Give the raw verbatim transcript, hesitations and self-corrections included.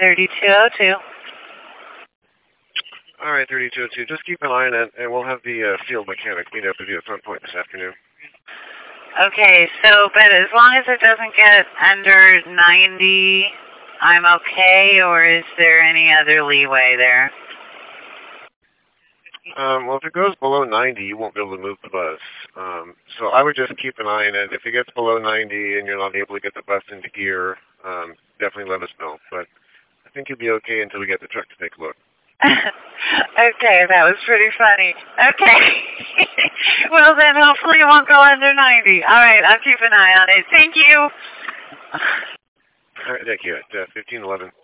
thirty-two oh two. All right, thirty-two oh two. Just keep an eye on it, and we'll have the uh, field mechanic meet up with you at some point this afternoon. Okay, so, but as long as it doesn't get under ninety, I'm okay, or is there any other leeway there? Um, well, if it goes below ninety, you won't be able to move the bus. Um, so I would just keep an eye on it. If it gets below ninety and you're not able to get the bus into gear, um, definitely let us know. But I think you'll be okay until we get the truck to take a look. Okay, that was pretty funny. Okay. Well, then hopefully it won't go under ninety. All right, I'll keep an eye on it. Thank you. All right, thank you. At uh, fifteen eleven.